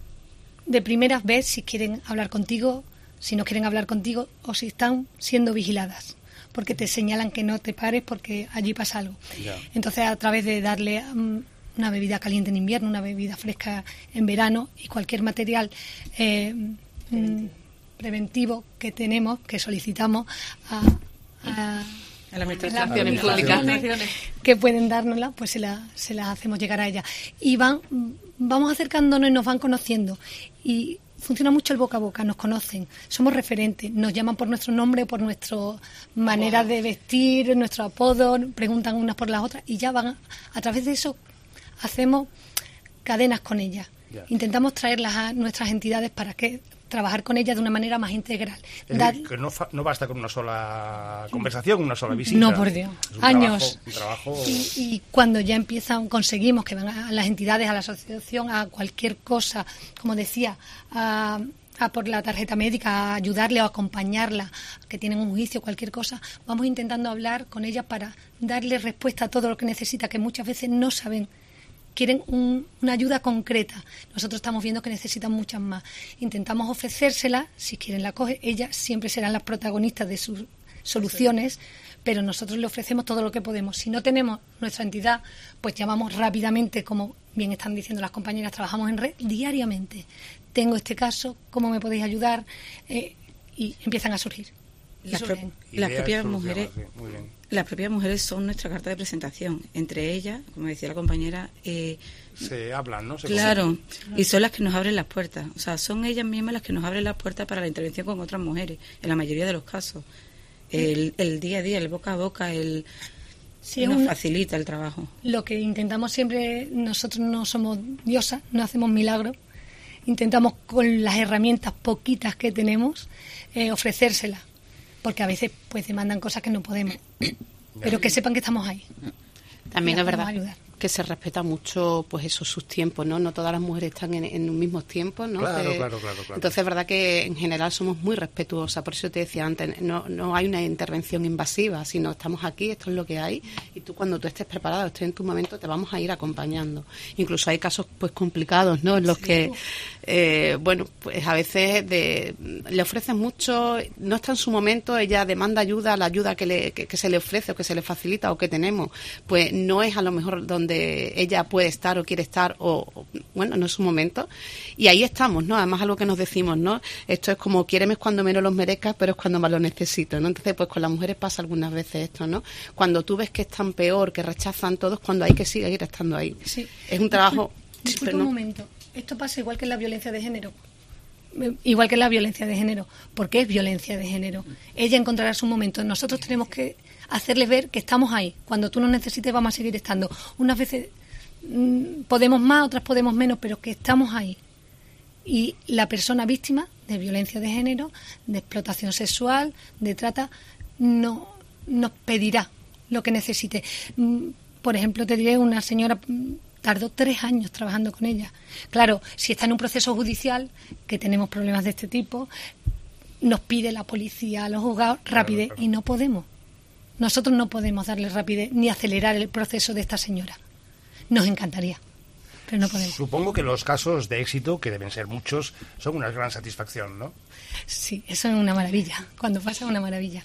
De primeras, ver si quieren hablar contigo, si no quieren hablar contigo, o si están siendo vigiladas, porque te señalan que no te pares porque allí pasa algo. Yeah. Entonces, a través de darle um, una bebida caliente en invierno, una bebida fresca en verano, y cualquier material eh, mm, preventivo que tenemos, que solicitamos a, a a la administración pública que pueden dárnosla, pues se la se las hacemos llegar a ella, y van vamos acercándonos y nos van conociendo, y funciona mucho el boca a boca, nos conocen, somos referentes, nos llaman por nuestro nombre, por nuestra manera de vestir, nuestro apodo, preguntan unas por las otras, y ya van a, a través de eso hacemos cadenas con ellas. Yeah. Intentamos traerlas a nuestras entidades para que trabajar con ellas de una manera más integral. Es Dar... decir, que no, fa- no basta con una sola conversación, una sola visita. No, por Dios. Es un Años. Trabajo, un trabajo... Y, y cuando ya empiezan, conseguimos que van a las entidades, a la asociación, a cualquier cosa, como decía, a, a por la tarjeta médica, a ayudarle o acompañarla, que tienen un juicio, cualquier cosa, vamos intentando hablar con ella para darle respuesta a todo lo que necesita, que muchas veces no saben, quieren un, una ayuda concreta. Nosotros estamos viendo que necesitan muchas más. Intentamos ofrecérsela, si quieren la coge, ellas siempre serán las protagonistas de sus soluciones, pero nosotros le ofrecemos todo lo que podemos. Si no tenemos nuestra entidad, pues llamamos rápidamente, como bien están diciendo las compañeras, trabajamos en red diariamente. Tengo este caso, ¿cómo me podéis ayudar? Eh, y empiezan a surgir. Las, pro las propias mujeres, sí, muy bien. Las propias mujeres son nuestra carta de presentación. Entre ellas, como decía la compañera, eh, se hablan, ¿no? Se claro, conocen. Y son las que nos abren las puertas. O sea, son ellas mismas las que nos abren las puertas para la intervención con otras mujeres, en la mayoría de los casos. El, el día a día, el boca a boca, el sí, nos una, facilita el trabajo. Lo que intentamos siempre, nosotros no somos diosas, no hacemos milagros, intentamos con las herramientas poquitas que tenemos eh, ofrecérselas, porque a veces pues demandan cosas que no podemos, pero que sepan que estamos ahí. También es verdad que se respeta mucho pues eso, sus tiempos, ¿no? No todas las mujeres están en, en los mismos tiempos, ¿no? Claro, que, claro, claro, claro. Entonces es verdad que en general somos muy respetuosas, por eso te decía antes, no, no hay una intervención invasiva, sino estamos aquí, esto es lo que hay, y tú cuando tú estés preparado, estés en tu momento, te vamos a ir acompañando. Incluso hay casos pues complicados, ¿no? En los sí. que, eh, bueno, pues a veces de, le ofrecen mucho, no está en su momento, ella demanda ayuda, la ayuda que, le, que, que se le ofrece o que se le facilita o que tenemos, pues no es a lo mejor donde ella puede estar o quiere estar o, o bueno, no es su momento, y ahí estamos, ¿no? Además algo que nos decimos, ¿no? Esto es como quiéreme cuando menos los merezcas, pero es cuando más lo necesito, ¿no? Entonces pues con las mujeres pasa algunas veces esto, ¿no? Cuando tú ves que están peor, que rechazan todos, cuando hay que seguir estando ahí. Sí. Es un trabajo... Disculpa un momento, esto pasa igual que en la violencia de género. Igual que en la violencia de género. ¿Por qué es violencia de género? Ella encontrará su momento. Nosotros tenemos que hacerles ver que estamos ahí. Cuando tú nos necesites vamos a seguir estando. Unas veces mmm, podemos más, otras podemos menos, pero que estamos ahí. Y la persona víctima de violencia de género, de explotación sexual, de trata, no, nos pedirá lo que necesite. Por ejemplo, te diré, una señora tardó tres años trabajando con ella. Claro, si está en un proceso judicial, que tenemos problemas de este tipo, nos pide la policía, los juzgados, rapidez, claro, claro. Y no podemos. Nosotros no podemos darle rapidez ni acelerar el proceso de esta señora. Nos encantaría, pero no podemos. Supongo que los casos de éxito, que deben ser muchos, son una gran satisfacción, ¿no? Sí, eso es una maravilla. Cuando pasa es una maravilla.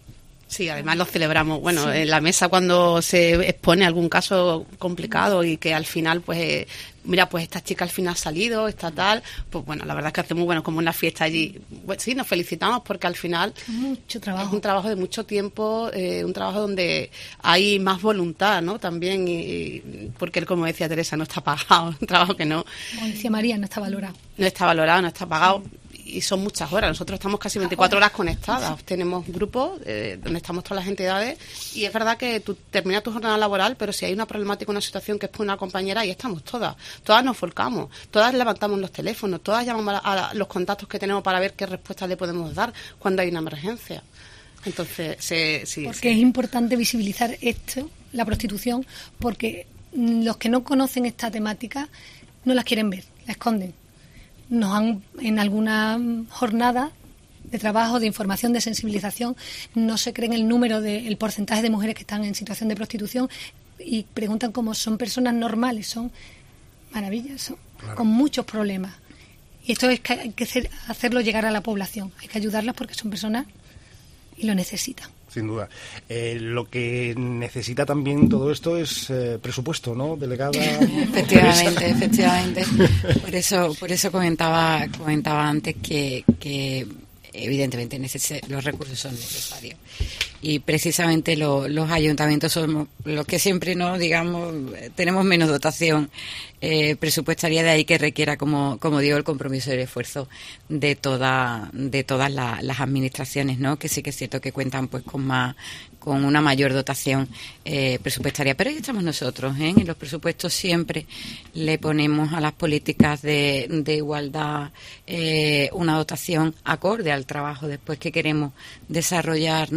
Sí, además lo celebramos. Bueno, sí. En la mesa cuando se expone algún caso complicado y que al final, pues, eh, mira, pues esta chica al final ha salido, está tal, pues bueno, la verdad es que hacemos, bueno, como una fiesta allí. Pues, sí, nos felicitamos porque al final mucho trabajo. Es un trabajo de mucho tiempo, eh, un trabajo donde hay más voluntad, ¿no? También, y, y porque como decía Teresa, no está pagado, un trabajo que no... Como decía María, no está valorado. No está valorado, no está pagado. Y son muchas horas. Nosotros estamos casi veinticuatro horas conectadas. Tenemos grupos eh, donde estamos todas las entidades y es verdad que tú terminas tu jornada laboral, pero si hay una problemática, una situación que es por una compañera, ahí estamos todas. Todas nos volcamos, todas levantamos los teléfonos, todas llamamos a, a los contactos que tenemos para ver qué respuestas le podemos dar cuando hay una emergencia. Entonces, se, sí, porque sí. Es importante visibilizar esto, la prostitución, porque los que no conocen esta temática no las quieren ver, la esconden. Nos han, en alguna jornada de trabajo, de información, de sensibilización, no se creen el número, de, el porcentaje de mujeres que están en situación de prostitución y preguntan cómo son personas normales, son maravillas, son, claro. Con muchos problemas. Y esto es que hay que hacer, hacerlo llegar a la población, hay que ayudarlas porque son personas y lo necesitan. Sin duda. Eh, lo que necesita también todo esto es eh, presupuesto, ¿no, delegada? Efectivamente, efectivamente. Por eso, por eso comentaba, comentaba antes que, que evidentemente neces- los recursos son necesarios. Y precisamente lo, los ayuntamientos somos los que siempre, no digamos, tenemos menos dotación eh, presupuestaria, de ahí que requiera, como, como digo, el compromiso y el esfuerzo de toda, de todas la, las administraciones, ¿no? Que sí que es cierto que cuentan pues con más, con una mayor dotación eh, presupuestaria. Pero ahí estamos nosotros, ¿eh? En los presupuestos siempre le ponemos a las políticas de, de igualdad eh, una dotación acorde al trabajo después que queremos desarrollar, ¿no?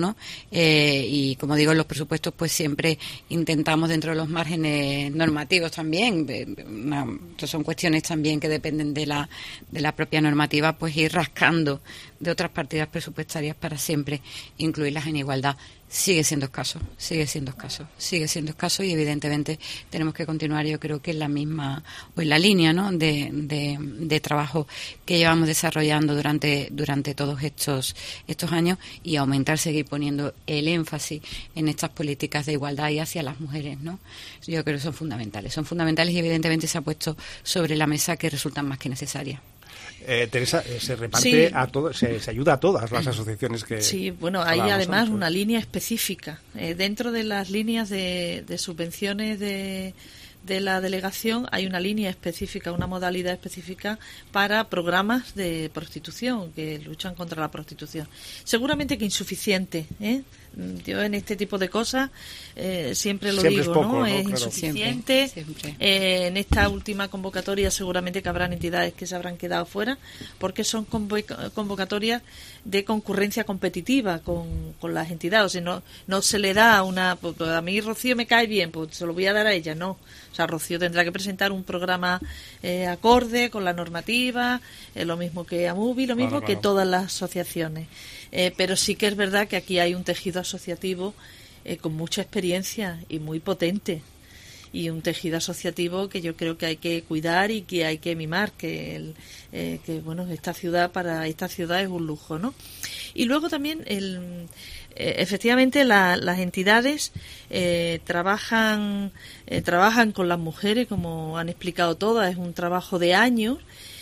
Eh, y como digo, los presupuestos pues siempre intentamos dentro de los márgenes normativos también, una, son cuestiones también que dependen de la, de la propia normativa, pues ir rascando de otras partidas presupuestarias para siempre incluirlas en igualdad. Sigue siendo escaso, sigue siendo escaso, sigue siendo escaso y evidentemente tenemos que continuar, yo creo que en la misma, o en la línea, ¿no?, de, de, de trabajo que llevamos desarrollando durante, durante todos estos, estos años y aumentar, seguir poniendo el énfasis en estas políticas de igualdad y hacia las mujeres, ¿no? Yo creo que son fundamentales, son fundamentales y evidentemente se ha puesto sobre la mesa que resultan más que necesarias. Eh, Teresa, se reparte sí. a todo, se, se ayuda a todas las asociaciones que... Sí, bueno, hay además antes. Una línea específica. Eh, dentro de las líneas de, de subvenciones de, de la delegación hay una línea específica, una modalidad específica para programas de prostitución, que luchan contra la prostitución. Seguramente que insuficiente, ¿eh? Yo en este tipo de cosas eh, siempre lo siempre digo, es poco, ¿no? ¿no? Es Claro. insuficiente. Siempre, siempre. Eh, en esta última convocatoria seguramente que habrán entidades que se habrán quedado fuera porque son convoc- convocatorias de concurrencia competitiva con, con las entidades. O sea, no, no se le da una... Pues a mí Rocío me cae bien, pues se lo voy a dar a ella, no. O sea, Rocío tendrá que presentar un programa eh, acorde con la normativa, eh, lo mismo que AMUBI, lo mismo Claro, que claro. todas las asociaciones. Eh, pero sí que es verdad que aquí hay un tejido asociativo eh, con mucha experiencia y muy potente, y un tejido asociativo que yo creo que hay que cuidar y que hay que mimar, que el, eh, que bueno, esta ciudad para esta ciudad es un lujo, ¿no? Y luego también el eh, efectivamente la, las entidades eh, trabajan eh, trabajan con las mujeres, como han explicado todas, es un trabajo de años.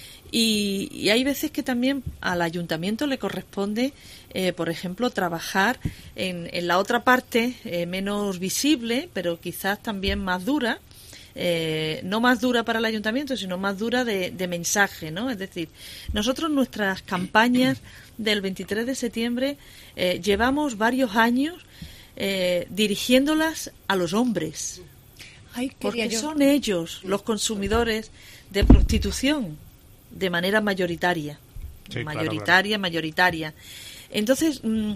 Y, y hay veces que también al ayuntamiento le corresponde, eh, por ejemplo, trabajar en, en la otra parte, eh, menos visible, pero quizás también más dura, eh, no más dura para el ayuntamiento, sino más dura de, de mensaje, ¿no? Es decir, nosotros nuestras campañas del veintitrés de septiembre eh, llevamos varios años eh, dirigiéndolas a los hombres, Ay, porque yo. son ellos los consumidores de prostitución de manera mayoritaria, Sí, mayoritaria, claro, mayoritaria. Entonces, mm,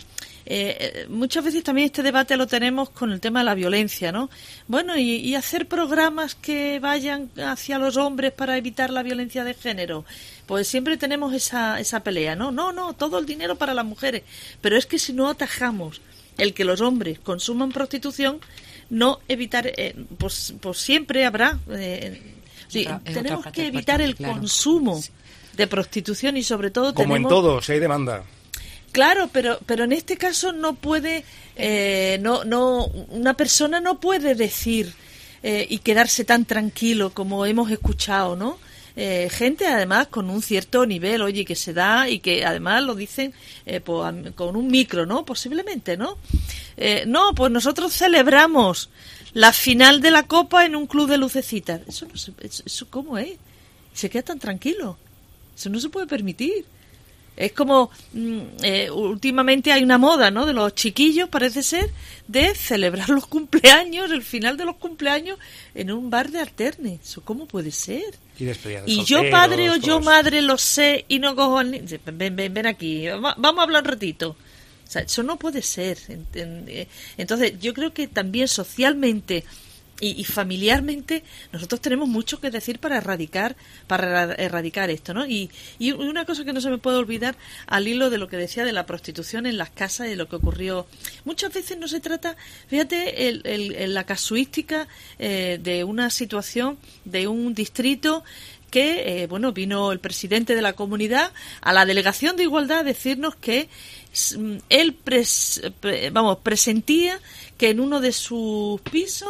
eh, muchas veces también este debate lo tenemos con el tema de la violencia, ¿no? Bueno, y, y hacer programas que vayan hacia los hombres para evitar la violencia de género. Pues siempre tenemos esa, esa pelea, ¿no? No, no, todo el dinero para las mujeres. Pero es que si no atajamos el que los hombres consuman prostitución, no evitar, eh, pues, pues siempre habrá... Eh, Sí, Otra- es tenemos otra que parte evitar el importante, claro. consumo de prostitución y sobre todo Como tenemos... en todo, si hay demanda. Claro, pero pero en este caso no puede, eh, no no una persona no puede decir eh, y quedarse tan tranquilo como hemos escuchado, ¿no? Eh, gente además con un cierto nivel, oye, que se da y que además lo dicen eh, pues, am- con un micro, ¿no? Posiblemente, ¿no? Eh, no, pues nosotros celebramos la final de la Copa en un club de lucecitas. Eso no se, eso, eso ¿cómo es? Se queda tan tranquilo. Eso no se puede permitir. Es como mm, eh, últimamente hay una moda, ¿no? De los chiquillos, parece ser, de celebrar los cumpleaños, el final de los cumpleaños en un bar de alterne. ¿Eso cómo puede ser? Y despedida de Y yo solteros, padre o yo todo eso. madre lo sé y no cojo al niño. Ven, ven, ven aquí, va- vamos a hablar un ratito. O sea, eso no puede ser. En- en- eh, Entonces, yo creo que también socialmente y, y familiarmente nosotros tenemos mucho que decir para erradicar para erra- erradicar esto, ¿no? Y, y una cosa que no se me puede olvidar al hilo de lo que decía de la prostitución en las casas y de lo que ocurrió. Muchas veces no se trata, fíjate, el, el- el- la casuística eh, de una situación de un distrito que, eh, bueno, vino el presidente de la comunidad a la delegación de igualdad a decirnos que mm, él pres- pre- vamos presentía que en uno de sus pisos,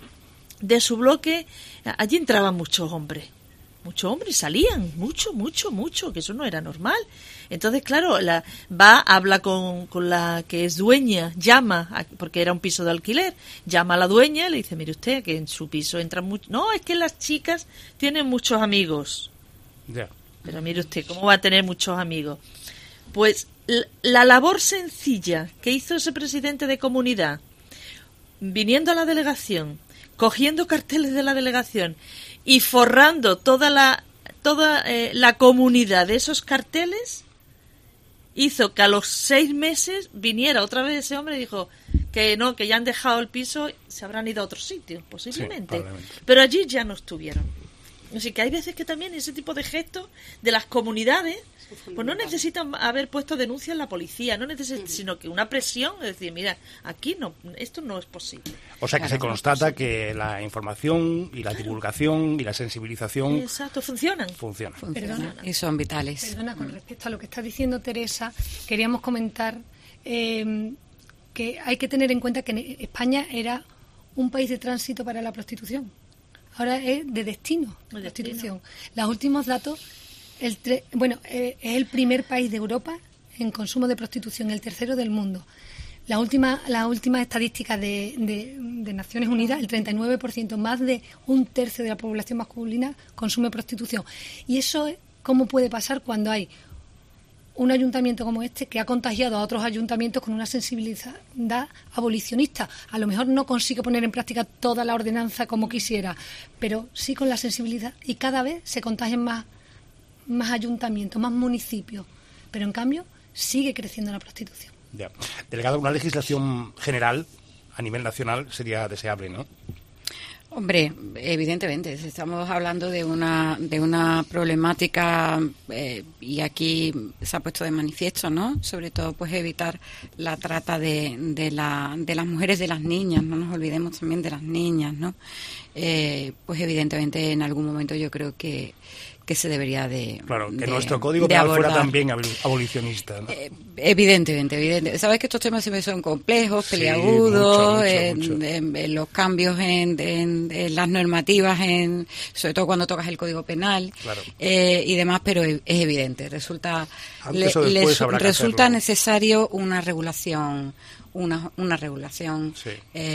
de su bloque, allí entraban muchos hombres. Muchos hombres salían, mucho, mucho, mucho, que eso no era normal. Entonces, claro, la, va, habla con, con la que es dueña, llama, a- porque era un piso de alquiler, llama a la dueña y le dice, mire usted, que en su piso entran muchos... No, es que las chicas tienen muchos amigos. Ya. Pero mire usted, ¿cómo va a tener muchos amigos? Pues l- la labor sencilla que hizo ese presidente de comunidad, viniendo a la delegación, cogiendo carteles de la delegación y forrando toda la toda eh, la comunidad de esos carteles, hizo que a los seis meses viniera otra vez ese hombre y dijo que no, que ya han dejado el piso, se habrán ido a otro sitio, posiblemente. Sí, pero allí ya no estuvieron. Así que hay veces que también ese tipo de gestos de las comunidades, pues no necesitan haber puesto denuncia en la policía, no necesitan, sino que una presión, es decir, mira, aquí no, esto no es posible. O sea que claro, se constata no que la información y la divulgación y la sensibilización... Exacto, funcionan. Funcionan. Perdona, y son vitales. Perdona, con respecto a lo que está diciendo Teresa, queríamos comentar eh, que hay que tener en cuenta que España era un país de tránsito para la prostitución. Ahora es de destino, de prostitución. Los últimos datos... El tre- bueno, eh, es el primer país de Europa en consumo de prostitución, el tercero del mundo. La última, la última estadística de, de, de Naciones Unidas, el treinta y nueve por ciento, más de un tercio de la población masculina consume prostitución. Y eso, ¿cómo puede pasar cuando hay un ayuntamiento como este que ha contagiado a otros ayuntamientos con una sensibilidad abolicionista? A lo mejor no consigue poner en práctica toda la ordenanza como quisiera, pero sí con la sensibilidad, y cada vez se contagian más más ayuntamientos, más municipios, pero en cambio sigue creciendo la prostitución. Ya. Delegado, una legislación general a nivel nacional sería deseable, ¿no? Hombre, evidentemente, estamos hablando de una de una problemática eh, y aquí se ha puesto de manifiesto, ¿no? Sobre todo, pues evitar la trata de, de, la, de las mujeres, de las niñas, no nos olvidemos también de las niñas, ¿no? Eh, pues evidentemente en algún momento yo creo que que se debería de Claro, que de, nuestro código penal fuera también abolicionista, ¿no? Eh, evidentemente, evidentemente. Sabes que estos temas siempre son complejos, peliagudos, sí, mucho, mucho, mucho. En, en, en los cambios en, en, en las normativas, en sobre todo cuando tocas el código penal, claro. eh, y demás, pero es, es evidente. Resulta, le, les, resulta necesario una regulación. Una, una regulación sí.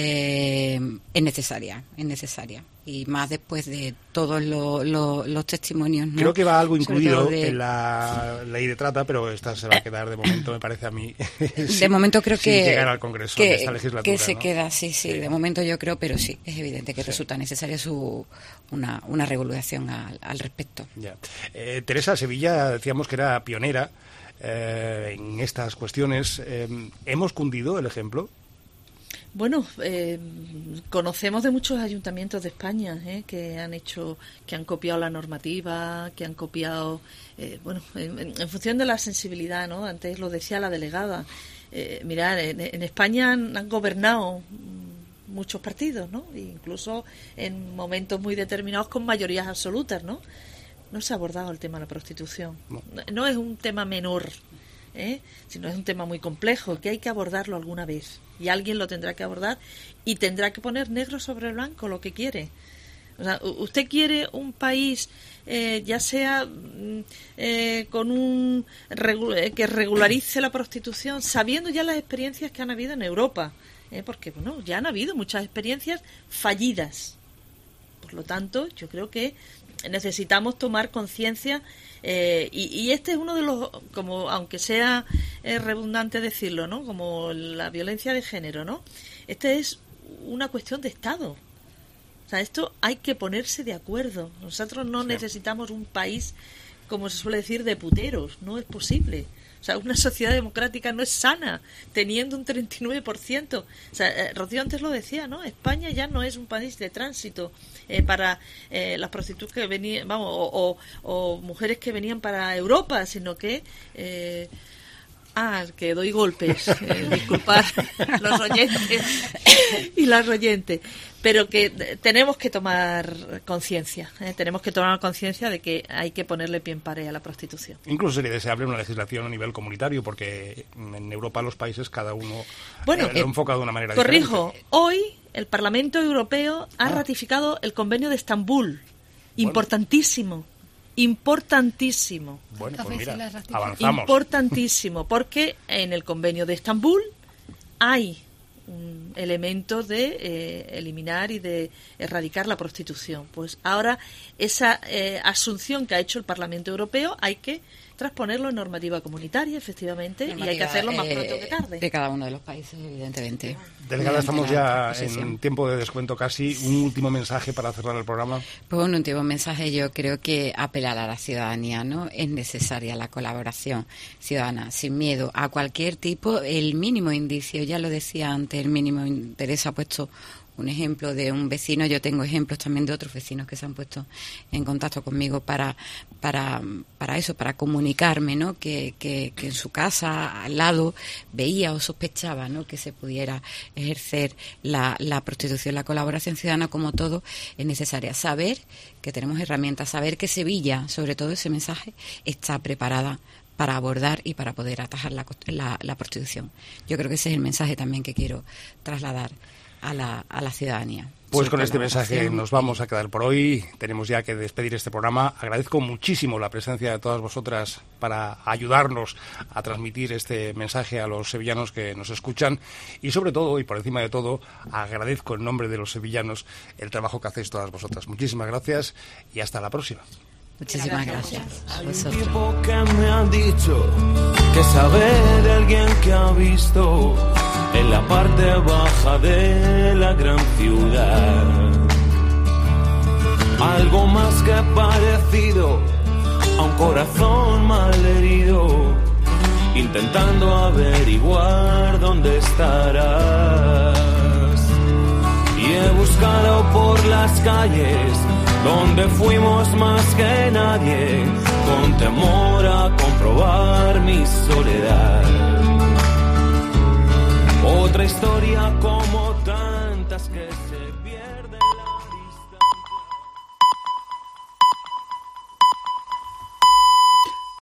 eh, es necesaria, es necesaria. Y más después de todos lo, lo, los testimonios, ¿no? Creo que va algo incluido de... en la ley de trata, pero esta se va a quedar de momento, me parece a mí. De sin, momento creo que... llegar al Congreso que, de esta legislatura, que se ¿no? queda, sí, sí, sí, de momento yo creo, pero sí, es evidente que sí. resulta necesaria su una, una regulación al, al respecto. Ya. Eh, Teresa, Sevilla decíamos que era pionera Eh, en estas cuestiones. Eh, ¿Hemos cundido el ejemplo? Bueno, eh, conocemos de muchos ayuntamientos de España eh, que han hecho, que han copiado la normativa, que han copiado, eh, bueno, en, en función de la sensibilidad, ¿no? Antes lo decía la delegada. Eh, mirad, en, en España han, han gobernado muchos partidos, ¿no? Incluso en momentos muy determinados con mayorías absolutas, ¿no? No se ha abordado el tema de la prostitución. No, no es un tema menor, ¿eh? Sino es un tema muy complejo que hay que abordarlo alguna vez. Y alguien lo tendrá que abordar y tendrá que poner negro sobre blanco lo que quiere. O sea, usted quiere un país, eh, ya sea eh, con un regu- que regularice la prostitución, sabiendo ya las experiencias que han habido en Europa. ¿eh? Porque, bueno, ya han habido muchas experiencias fallidas. Por lo tanto, yo creo que necesitamos tomar conciencia eh, y, y este es uno de los, como aunque sea eh, redundante decirlo, ¿no? Como la violencia de género, ¿no? Este es una cuestión de Estado. O sea, esto hay que ponerse de acuerdo. Nosotros no sí. necesitamos un país, como se suele decir, de puteros. No es posible. O sea, una sociedad democrática no es sana, teniendo un treinta y nueve por ciento. O sea, eh, Rocío antes lo decía, ¿no? España ya no es un país de tránsito eh, para eh, las prostitutas que venían, vamos, o, o, o mujeres que venían para Europa, sino que... Eh, Ah, que doy golpes, eh, disculpar los oyentes y las oyentes, pero que tenemos que tomar conciencia, eh, tenemos que tomar conciencia de que hay que ponerle pie en pared a la prostitución. Incluso sería deseable una legislación a nivel comunitario, porque en Europa los países cada uno bueno, eh, lo enfoca de una manera corrijo, diferente. Hoy el Parlamento Europeo ha ah. ratificado el Convenio de Estambul, importantísimo. Bueno. Importantísimo. Bueno, pues mira, avanzamos. Importantísimo, porque en el convenio de Estambul hay un elemento de eh, eliminar y de erradicar la prostitución. Pues ahora esa eh, asunción que ha hecho el Parlamento Europeo hay que transponerlo en normativa comunitaria, efectivamente, normativa, y hay que hacerlo más pronto que tarde. De cada uno de los países, evidentemente. Delegada, estamos ya en tiempo de descuento casi. Un último mensaje para cerrar el programa. Pues un último mensaje, yo creo que apelar a la ciudadanía, ¿no? Es necesaria la colaboración ciudadana, sin miedo a cualquier tipo, el mínimo indicio, ya lo decía antes, el mínimo interés ha puesto un ejemplo de un vecino. Yo tengo ejemplos también de otros vecinos que se han puesto en contacto conmigo para para para eso, para comunicarme, ¿no? Que, que, que en su casa al lado veía o sospechaba, ¿no? Que se pudiera ejercer la, la prostitución. La colaboración ciudadana, como todo, es necesaria. Saber que tenemos herramientas, saber que Sevilla, sobre todo ese mensaje, está preparada para abordar y para poder atajar la, la, la prostitución. Yo creo que ese es el mensaje también que quiero trasladar a la, a la ciudadanía. Pues con este mensaje nos vamos a quedar por hoy. Tenemos ya que despedir este programa. Agradezco muchísimo la presencia de todas vosotras para ayudarnos a transmitir este mensaje a los sevillanos que nos escuchan. Y sobre todo, y por encima de todo, agradezco en nombre de los sevillanos el trabajo que hacéis todas vosotras. Muchísimas gracias y hasta la próxima. Muchísimas gracias a vosotros. Tipo que me han dicho que sabe de alguien que ha visto en la parte baja de la gran ciudad algo más que parecido a un corazón malherido, intentando averiguar dónde estarás. Y he buscado por las calles donde fuimos más que nadie, con temor a comprobar mi soledad. Otra historia como